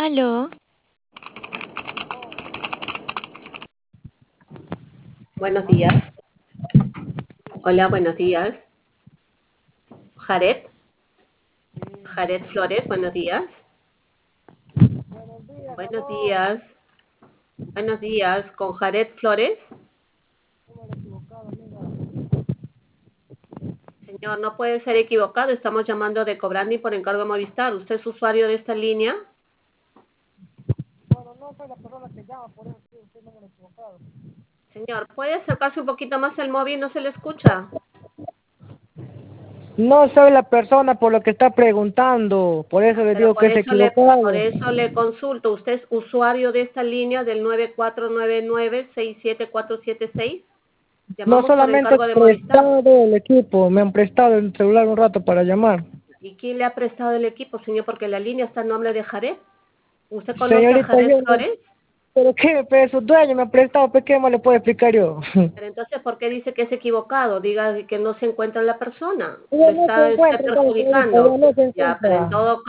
Aló, Buenos días. Hola, buenos días. Jared. Jared Flores, buenos días. Buenos días. Buenos días. ¿Con Jared Flores? Señor, no puede ser equivocado. Estamos llamando de Cobrandi por encargo de Movistar. ¿Usted es usuario de esta línea? Señor, ¿puede acercarse un poquito más al móvil? No se le escucha. No soy la persona por lo que está preguntando, por eso le Pero digo que es por equivocado. eso le consulto. ¿Usted es usuario de esta línea del 9499-67476? No Llamamos por solamente encargo de Movistar. prestado el equipo, me han prestado el celular un rato para llamar. ¿Y quién le ha prestado el equipo, señor? Porque la línea está en nombre de Jared. ¿Usted conoce a Señorita, Jared Flores? ¿pero qué? Pero su dueño me ha prestado, ¿pero qué más le puedo explicar yo? Pero entonces, ¿por qué dice que es equivocado? Diga que no se encuentra la persona. Ya Le no se está encuentra, entonces, señorita, ya perjudicando. no se Ya, pero en encuentra. todo